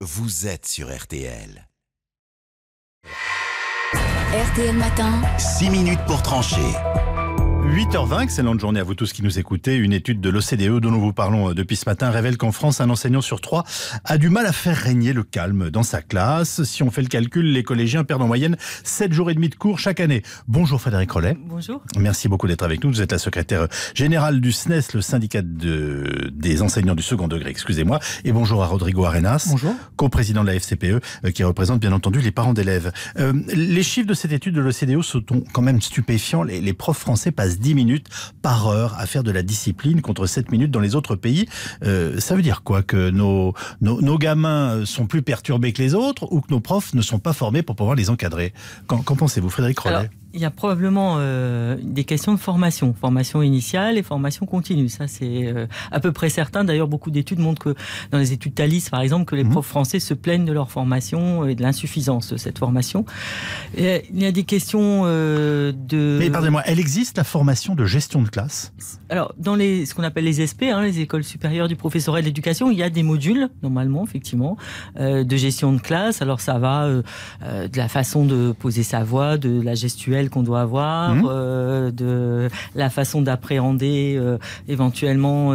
Vous êtes sur RTL. RTL Matin. 6 minutes pour trancher. 8h20, excellente journée à vous tous qui nous écoutez. Une étude de l'OCDE dont nous vous parlons depuis ce matin révèle qu'en France, un enseignant sur 3 a du mal à faire régner le calme dans sa classe. Si on fait le calcul, les collégiens perdent en moyenne 7 jours et demi de cours chaque année. Bonjour Frédéric Rollet. Bonjour. Merci beaucoup d'être avec nous. Vous êtes la secrétaire générale du SNES, le syndicat des enseignants du second degré, excusez-moi. Et bonjour à Rodrigo Arenas. Bonjour. Co-président de la FCPE, qui représente bien entendu les parents d'élèves. Les chiffres de cette étude de l'OCDE sont quand même stupéfiants. Les profs français passent 10 minutes par heure à faire de la discipline contre 7 minutes dans les autres pays. Ça veut dire quoi? Que nos gamins sont plus perturbés que les autres ou que nos profs ne sont pas formés pour pouvoir les encadrer? Qu'en pensez-vous, Frédéric Rollet? Alors, il y a probablement des questions de formation initiale et formation continue. Ça, c'est à peu près certain. D'ailleurs, beaucoup d'études montrent que, dans les études Thalys, par exemple, que les profs français se plaignent de leur formation et de l'insuffisance de cette formation. Et il y a des questions de... Mais pardonnez-moi, elle existe la formation de gestion de classe? Alors, dans ce qu'on appelle les SP, les écoles supérieures du professorat et de l'éducation, il y a des modules, normalement, effectivement, de gestion de classe. Alors, ça va de la façon de poser sa voix, de la gestuelle qu'on doit avoir, de la façon d'appréhender éventuellement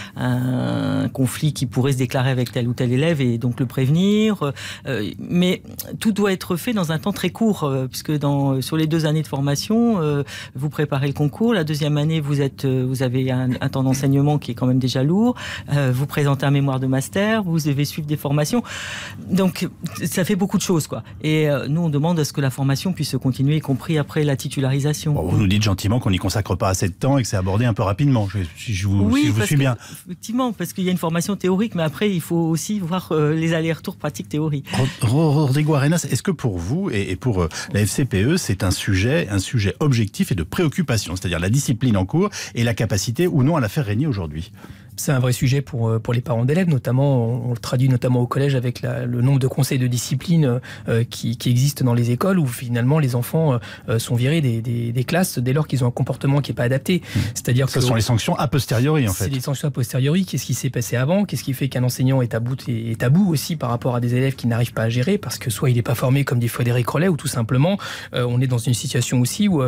un conflit qui pourrait se déclarer avec tel ou tel élève et donc le prévenir. Mais tout doit être fait dans un temps très court, puisque sur les 2 années de formation, vous préparez le concours. La 2e année, vous avez un temps d'enseignement qui est quand même déjà lourd. Vous présentez un mémoire de master, vous devez suivre des formations. Donc, ça fait beaucoup de choses, quoi. Et nous, on demande à ce que la formation puisse se continuer, y compris après la titularisation. Bon, vous nous dites gentiment qu'on n'y consacre pas assez de temps et que c'est abordé un peu rapidement, si je vous suis bien. Effectivement, parce qu'il y a une formation théorique, mais après, il faut aussi voir les allers-retours pratiques-théorie. Rodrigo Arenas, est-ce que pour vous et pour la FCPE, c'est un sujet objectif et de préoccupation, c'est-à-dire la discipline en cours et la capacité ou non à la faire régner aujourd'hui? C'est un vrai sujet pour les parents d'élèves, notamment, on le traduit notamment au collège avec le nombre de conseils de discipline qui existent dans les écoles où finalement les enfants sont virés des classes dès lors qu'ils ont un comportement qui n'est pas adapté. C'est-à-dire que ce sont les sanctions a posteriori en fait. C'est les sanctions a posteriori. Qu'est-ce qui s'est passé avant? Qu'est-ce qui fait qu'un enseignant est à bout aussi par rapport à des élèves qui n'arrivent pas à gérer parce que soit il n'est pas formé comme dit Frédéric Rollet ou tout simplement on est dans une situation aussi où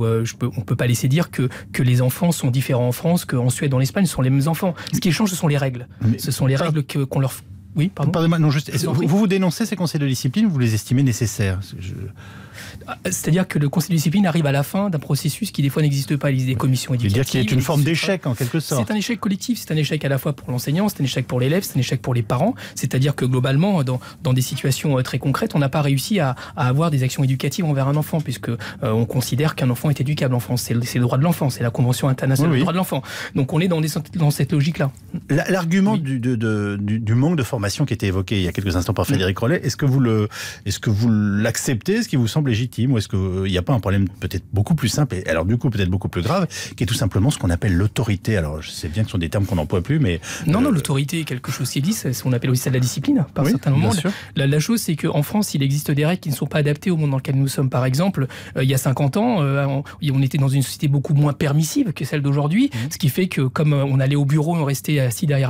on peut pas laisser dire que les enfants sont différents en France, qu'en Suède, en Espagne, ce sont les mêmes enfants. Ce qui change, ce sont les règles. Ce sont les règles qu'on leur... Oui, pardon. Pardonnez-moi, non, juste, vous dénoncez ces conseils de discipline ou vous les estimez nécessaires? C'est-à-dire que le conseil de discipline arrive à la fin d'un processus qui des fois n'existe pas. Il existe des commissions éducatives. C'est-à-dire qu'il y a une forme d'échec en quelque sorte. C'est un échec collectif, c'est un échec à la fois pour l'enseignant, c'est un échec pour l'élève, c'est un échec pour les parents. C'est-à-dire que globalement, dans des situations très concrètes, on n'a pas réussi à avoir des actions éducatives envers un enfant, puisque on considère qu'un enfant est éducable en France. C'est le droit de l'enfant, c'est la Convention internationale des droits de l'enfant. Donc on est dans cette logique-là. L'argument du manque de formation qui était évoqué il y a quelques instants par Frédéric Rollet, est-ce que vous l'acceptez? Est-ce qu'il vous semble légitime ou est-ce qu'il n'y a pas un problème peut-être beaucoup plus simple et alors du coup peut-être beaucoup plus grave qui est tout simplement ce qu'on appelle l'autorité? Alors je sais bien que ce sont des termes qu'on n'emploie plus mais... Non, l'autorité est quelque chose qui existe, on appelle aussi ça de la discipline par certains moments. La chose c'est qu'en France il existe des règles qui ne sont pas adaptées au monde dans lequel nous sommes. Par exemple, il y a 50 ans on était dans une société beaucoup moins permissive que celle d'aujourd'hui, ce qui fait que comme on allait au bureau, on restait assis derrière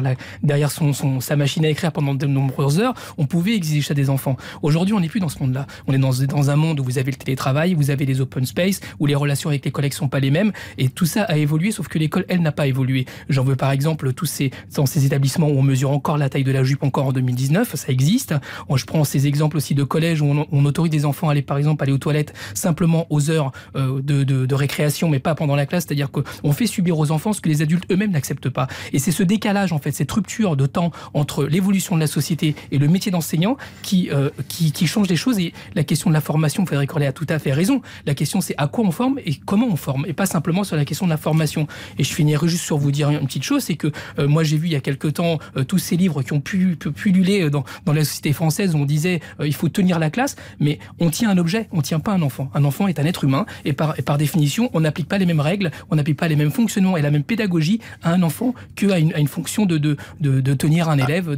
sa machine à écrire pendant de nombreuses heures, on pouvait exiger ça des enfants. Aujourd'hui on n'est plus dans ce monde-là, on est dans un monde où vous avez le télétravail, vous avez les open space, où les relations avec les collègues sont pas les mêmes, et tout ça a évolué, sauf que l'école, elle, n'a pas évolué. J'en veux par exemple dans ces établissements où on mesure encore la taille de la jupe encore en 2019, ça existe. Je prends ces exemples aussi de collèges où on autorise des enfants à aller aux toilettes simplement aux heures de récréation, mais pas pendant la classe, c'est-à-dire qu'on fait subir aux enfants ce que les adultes eux-mêmes n'acceptent pas. Et c'est ce décalage, en fait, cette rupture de temps entre l'évolution de la société et le métier d'enseignant qui change les choses. Et la question de la formation, Frédéric Rollet a tout à fait raison. La question, c'est à quoi on forme et comment on forme, et pas simplement sur la question de la formation. Et je finirai juste sur vous dire une petite chose, c'est que moi j'ai vu il y a quelque temps tous ces livres qui ont pu pulluler dans la société française où on disait il faut tenir la classe, mais on tient un objet, on tient pas un enfant. Un enfant est un être humain et par définition, on n'applique pas les mêmes règles, on n'applique pas les mêmes fonctionnements et la même pédagogie à un enfant qu'à une fonction de tenir un élève dans une classe.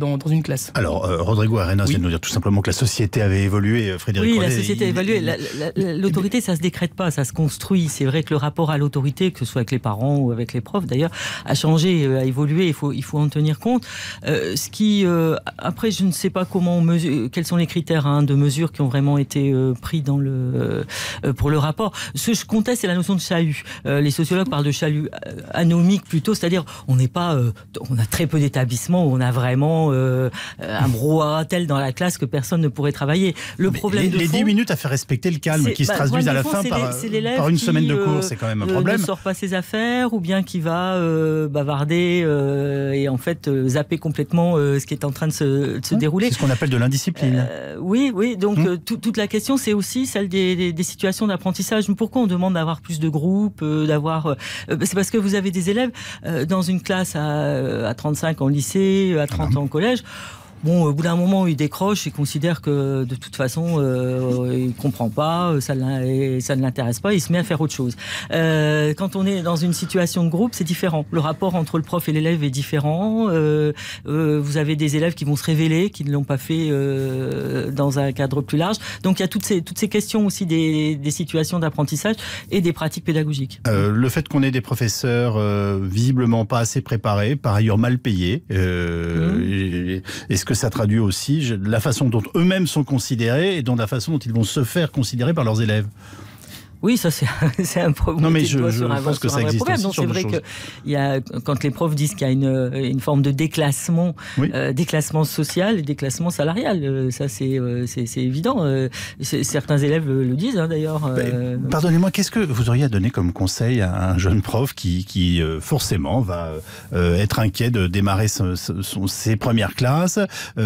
classe. Alors, Rodrigo Arenas vient de nous dire tout simplement que la société avait évolué, Frédéric Oui, Rollet, la société a évolué. L'autorité, ça se décrète pas, ça se construit. C'est vrai que le rapport à l'autorité, que ce soit avec les parents ou avec les profs d'ailleurs, a changé, a évolué, il faut en tenir compte. Après, je ne sais pas quels sont les critères de mesure qui ont vraiment été pris pour le rapport. Ce que je conteste, c'est la notion de chahut. Les sociologues parlent de chahut anomique plutôt, c'est-à-dire on a très peu d'établissements où on a vraiment un brouhaha tel dans la classe que personne ne pourrait travailler. Les 10 minutes à faire respecter le calme qui se traduisent à la fin par une semaine de cours, c'est quand même un problème. Ne sort pas ses affaires ou bien qui va bavarder et en fait zapper complètement ce qui est en train de se dérouler. C'est ce qu'on appelle de l'indiscipline. Oui. Donc toute la question, c'est aussi celle des situations d'apprentissage. Pourquoi on demande d'avoir plus de groupes, c'est parce que vous avez des élèves dans une classe à 35 en lycée, à 30 ans au collège. Bon, au bout d'un moment, il décroche, il considère que de toute façon, il comprend pas, ça ne l'intéresse pas, il se met à faire autre chose. Quand on est dans une situation de groupe, c'est différent. Le rapport entre le prof et l'élève est différent. Vous avez des élèves qui vont se révéler, qui ne l'ont pas fait dans un cadre plus large. Donc il y a toutes ces questions aussi des situations d'apprentissage et des pratiques pédagogiques. Le fait qu'on ait des professeurs visiblement pas assez préparés, par ailleurs mal payés, est-ce que ça traduit aussi la façon dont eux-mêmes sont considérés et la façon dont ils vont se faire considérer par leurs élèves? Oui, ça c'est un problème. Non mais je pense que ça existe aussi. Donc c'est vrai que quand les profs disent qu'il y a une forme de déclassement, déclassement social et déclassement salarial, ça c'est évident. Certains élèves le disent d'ailleurs. Pardonnez-moi, qu'est-ce que vous auriez à donner comme conseil à un jeune prof qui forcément va être inquiet de démarrer ses premières classes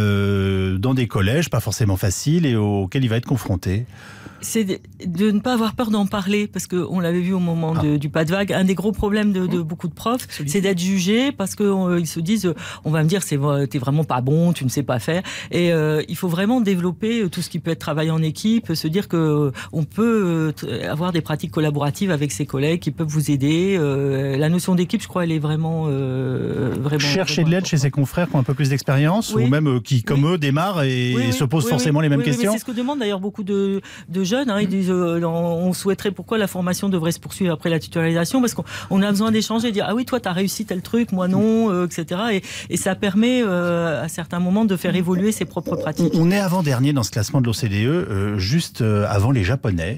dans des collèges pas forcément faciles et auxquels il va être confronté? C'est de ne pas avoir peur d'en parler, parce qu'on l'avait vu au moment du pas de vague. Un des gros problèmes de beaucoup de profs, c'est d'être jugé, parce qu'ils se disent, on va me dire, t'es vraiment pas bon, tu ne sais pas faire. Et il faut vraiment développer tout ce qui peut être travail en équipe, se dire qu'on peut avoir des pratiques collaboratives avec ses collègues qui peuvent vous aider. La notion d'équipe, je crois, elle est vraiment chercher de l'aide chez ses confrères qui ont un peu plus d'expérience, ou même qui, comme eux, démarrent et se posent forcément les mêmes questions. C'est ce que demandent d'ailleurs beaucoup de jeunes. Ils disent on souhaiterait pourquoi la formation devrait se poursuivre après la titularisation, parce qu'on a besoin d'échanger, de dire ah oui, toi t'as réussi tel truc, moi non, etc. Et ça permet à certains moments de faire évoluer ses propres pratiques. On est avant-dernier dans ce classement de l'OCDE, juste avant les Japonais.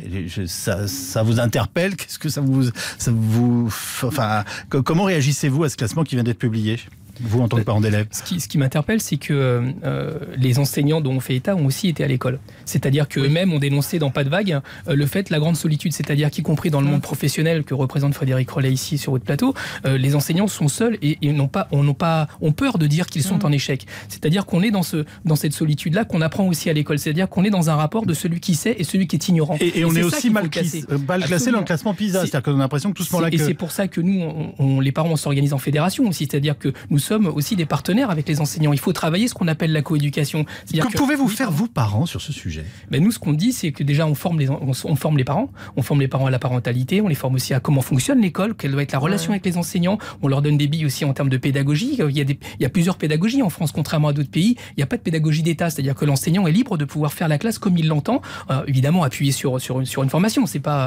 Ça vous interpelle? Qu'est-ce que ça vous enfin, comment réagissez-vous à ce classement qui vient d'être publié, vous en tant que parent d'élève? Ce qui m'interpelle, c'est que les enseignants dont on fait état ont aussi été à l'école. C'est-à-dire qu'eux-mêmes ont dénoncé dans Pas de vague le fait, la grande solitude, c'est-à-dire qu'y compris dans le monde professionnel que représente Frédéric Rollet ici sur votre plateau, les enseignants sont seuls et ont peur de dire qu'ils sont en échec. C'est-à-dire qu'on est dans cette solitude-là qu'on apprend aussi à l'école. C'est-à-dire qu'on est dans un rapport de celui qui sait et celui qui est ignorant. Et on est aussi mal classé dans le classement PISA. C'est-à-dire qu'on a l'impression que tout ce moment-là... Et c'est pour ça que nous, les parents, on s'organise en fédération aussi. C'est-à-dire que nous sommes aussi des partenaires avec les enseignants. Il faut travailler ce qu'on appelle la coéducation. Que pouvez-vous faire, vous, parents, sur ce sujet? Nous, ce qu'on dit, c'est que déjà, on forme les parents. On forme les parents à la parentalité. On les forme aussi à comment fonctionne l'école, quelle doit être la relation avec les enseignants. On leur donne des billes aussi en termes de pédagogie. Il y a plusieurs pédagogies en France, contrairement à d'autres pays. Il n'y a pas de pédagogie d'État. C'est-à-dire que l'enseignant est libre de pouvoir faire la classe comme il l'entend. Évidemment, appuyé sur une formation. C'est pas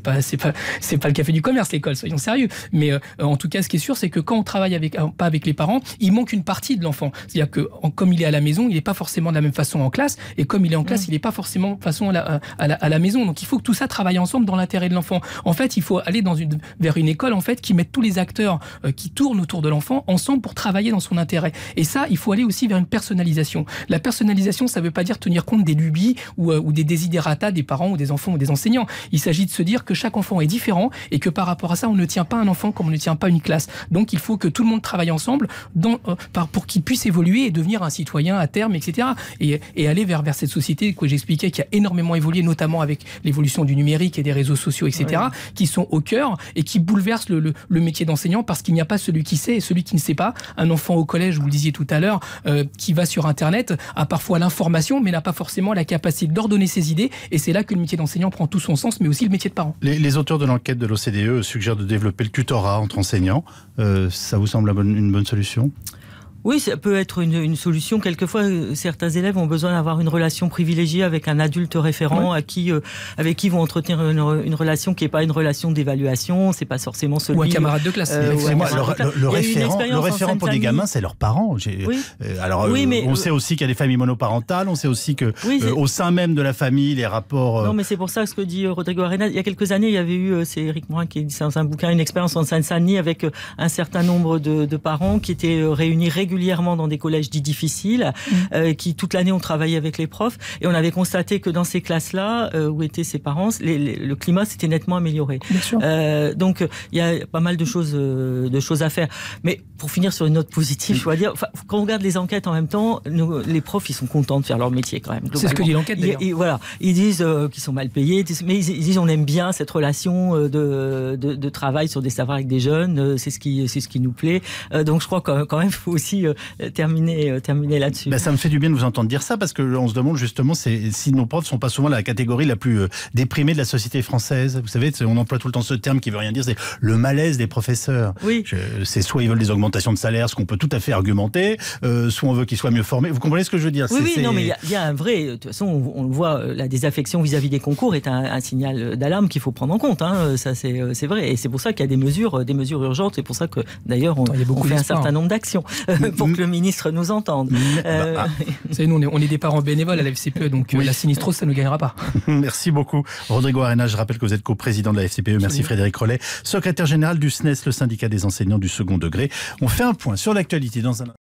le café du commerce, l'école, soyons sérieux. Mais en tout cas, ce qui est sûr, c'est que quand on travaille pas avec les parents, il manque une partie de l'enfant. C'est-à-dire que comme il est à la maison, il n'est pas forcément de la même façon en classe, et comme il est en classe, il n'est pas forcément de façon à la maison. Donc il faut que tout ça travaille ensemble dans l'intérêt de l'enfant. En fait, il faut aller vers une école qui mette tous les acteurs qui tournent autour de l'enfant ensemble pour travailler dans son intérêt. Et ça, il faut aller aussi vers une personnalisation. La personnalisation, ça ne veut pas dire tenir compte des lubies ou des desiderata des parents ou des enfants ou des enseignants. Il s'agit de se dire que chaque enfant est différent et que par rapport à ça, on ne tient pas un enfant comme on ne tient pas une classe. Donc il faut que tout le monde travaille ensemble pour qu'il puisse évoluer et devenir un citoyen à terme, etc. Et aller vers cette société que j'expliquais qui a énormément évolué, notamment avec l'évolution du numérique et des réseaux sociaux, etc., qui sont au cœur et qui bouleversent le métier d'enseignant, parce qu'il n'y a pas celui qui sait et celui qui ne sait pas. Un enfant au collège, vous le disiez tout à l'heure, qui va sur Internet, a parfois l'information, mais n'a pas forcément la capacité d'ordonner ses idées. Et c'est là que le métier d'enseignant prend tout son sens, mais aussi le métier de parent. Les auteurs de l'enquête de l'OCDE suggèrent de développer le tutorat entre enseignants. Ça vous semble une bonne solution ? Oui, ça peut être une solution. Quelquefois, certains élèves ont besoin d'avoir une relation privilégiée avec un adulte référent avec qui ils vont entretenir une relation qui n'est pas une relation d'évaluation, c'est pas forcément celui... Ou un camarade de classe. Le référent pour des gamins, c'est leurs parents. On sait aussi qu'il y a des familles monoparentales, on sait aussi que au sein même de la famille, les rapports... Non, mais c'est pour ça ce que dit Rodrigo Arenas. Il y a quelques années, il y avait eu, c'est Eric Morin qui dit dans un bouquin, une expérience en Seine-Saint-Denis avec un certain nombre de parents qui étaient réunis régulièrement dans des collèges dits difficiles, qui toute l'année ont travaillé avec les profs, et on avait constaté que dans ces classes-là, où étaient ces parents, le climat s'était nettement amélioré. Bien sûr. Donc il y a pas mal de choses à faire. Mais pour finir sur une note positive, je dois dire, quand on regarde les enquêtes en même temps, les profs, ils sont contents de faire leur métier quand même. C'est ce que dit l'enquête d'ailleurs. Voilà, ils disent qu'ils sont mal payés, mais ils disent on aime bien cette relation de travail sur des savoirs avec des jeunes, c'est ce qui nous plaît. Donc je crois quand même il faut aussi terminer là-dessus. Ça me fait du bien de vous entendre dire ça, parce qu'on se demande justement si nos profs ne sont pas souvent la catégorie la plus déprimée de la société française. Vous savez, on emploie tout le temps ce terme qui veut rien dire, c'est le malaise des professeurs. Oui. C'est soit ils veulent des augmentations de salaire, ce qu'on peut tout à fait argumenter, soit on veut qu'ils soient mieux formés. Vous comprenez ce que je veux dire? Non, mais il y a un vrai... De toute façon, on le voit, la désaffection vis-à-vis des concours est un signal d'alarme qu'il faut prendre en compte. Ça, c'est vrai. Et c'est pour ça qu'il y a des mesures urgentes. C'est pour ça que, d'ailleurs, on fait un certain nombre d'actions pour que le ministre nous entende. Vous savez, nous, on est des parents bénévoles à la FCPE, donc la sinistrose, ça ne gagnera pas. Merci beaucoup. Rodrigo Arenas, je rappelle que vous êtes co-président de la FCPE. Merci Frédéric Rollet, secrétaire général du SNES, le syndicat des enseignants du second degré. On fait un point sur l'actualité dans un...